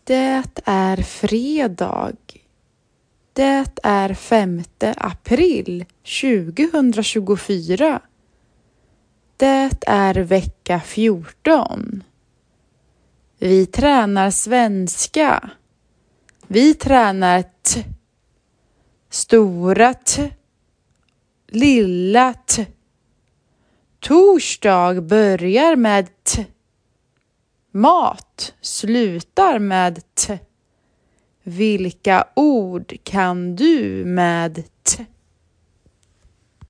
Det är fredag. Det är 5 april 2024. Det är vecka 14. Vi tränar svenska. Vi tränar t. Stora t. Lilla t. Torsdag börjar med t. Mat slutar med t. Vilka ord kan du med t?